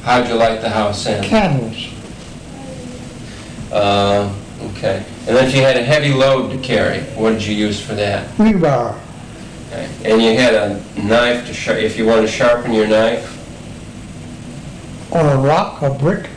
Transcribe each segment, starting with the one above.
how'd you light the house in? Candles. Okay. And then if you had a heavy load to carry, what did you use for that? Wheelbarrow. Okay. And you had a knife to if you wanted to sharpen your knife? On a rock or brick.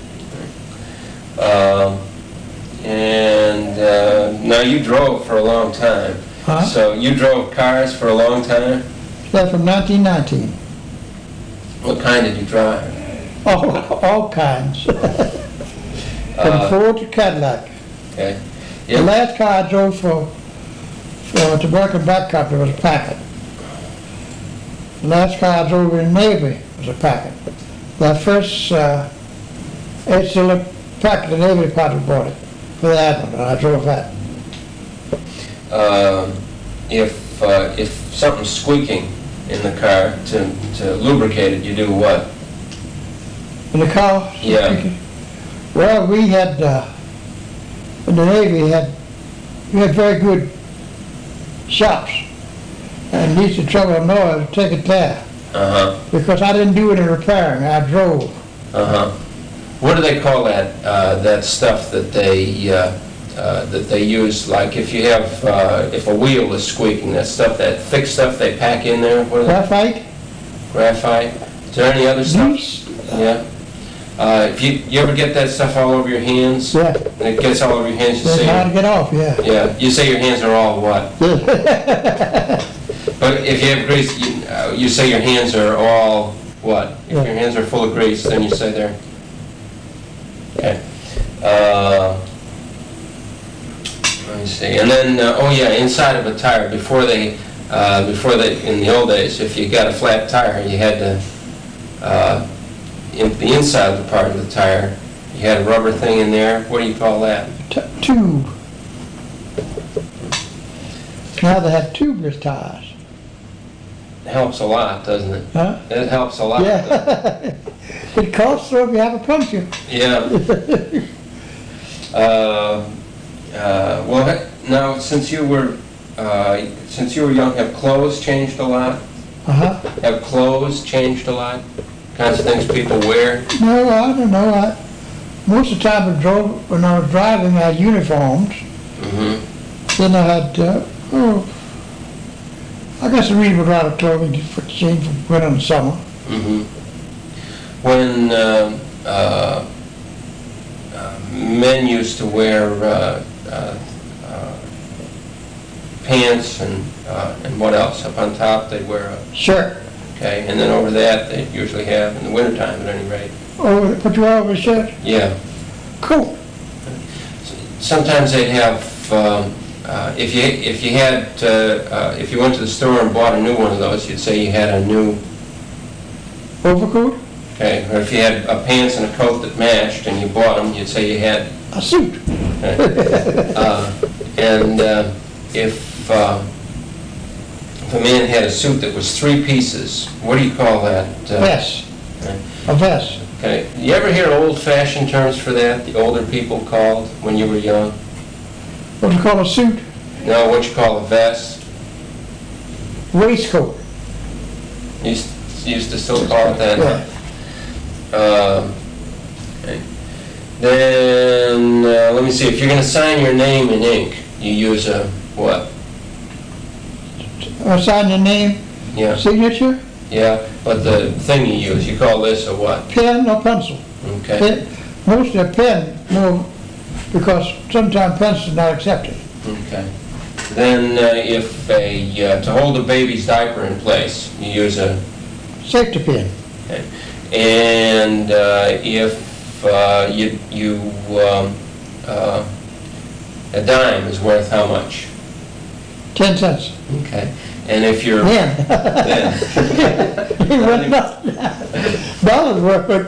Now you drove for a long time. Huh? So you drove cars for a long time? That's from 1919. What kind did you drive? All kinds. From Ford to Cadillac. Okay. The Yep. last car I drove for Tobacco Back Company was a Packard. The last car I drove in the Navy was a Packard. The first HCL Packard, the Navy Department bought it for the Admiral, and I drove that. If something's squeaking in the car, to lubricate it, you do what? In the car? Yeah. Well, we had, in the Navy, we had very good shops. And needs to trouble noise, take it there. Because I didn't do any repairing, I drove. What do they call that, that stuff that they use, like if you have, if a wheel is squeaking, that stuff, that thick stuff they pack in there? What is it? Graphite? Graphite? Is there any other stuff? Grease? Yeah. If you ever get that stuff all over your hands? Yeah. And it gets all over your hands, you It's say... hard to get off, yeah. Yeah, you say your hands are all what? But if you have grease, you say your hands are all what? If Yeah. your hands are full of grease, then you say they're... Okay. Let me see. And then, oh yeah, inside of a tire, before they, in the old days, if you got a flat tire, you had to, in the inside of the part of the tire, you had a rubber thing in there. What do you call that? Tube. Now they have tubeless tires. It helps a lot, doesn't it? Huh? It helps a lot. Yeah. It costs so if you have a puncture. Yeah. Well, now since you were young, have clothes changed a lot? Have clothes changed a lot? Kinds of things people wear? No, I don't know. Most of the time when I was driving, I had uniforms. Then I had, I guess the reason would rather told me to change from winter and summer. When men used to wear pants and what else? Up on top they'd wear a shirt. Okay, and then over that they'd usually have, in the wintertime at any rate. Oh, put you over a shirt? Yeah. Cool. Sometimes they'd have, if you went to the store and bought a new one of those, you'd say you had a new overcoat. Okay, or if you had a pants and a coat that matched and you bought them, you'd say you had a suit. Okay. If a man had a suit that was 3 pieces, what do you call that? Vest. A vest. Okay. You ever hear old-fashioned terms for that? The older people called when you were young. What do you call a suit? No, what you call a vest. Waistcoat. You used to still call it that. Yeah. Okay. Then let me see. If you're going to sign your name in ink, you use a what? Sign your name. Yeah. Signature. Yeah, but the thing you use, you call this a what? Pen or pencil. Okay. Pen, mostly a pen, more because sometimes pencil is not accepted. Okay. Then if to hold a baby's diaper in place, you use a safety pin. Okay. And if a dime is worth how much? 10 cents. Okay. And if you're then. Dollars worth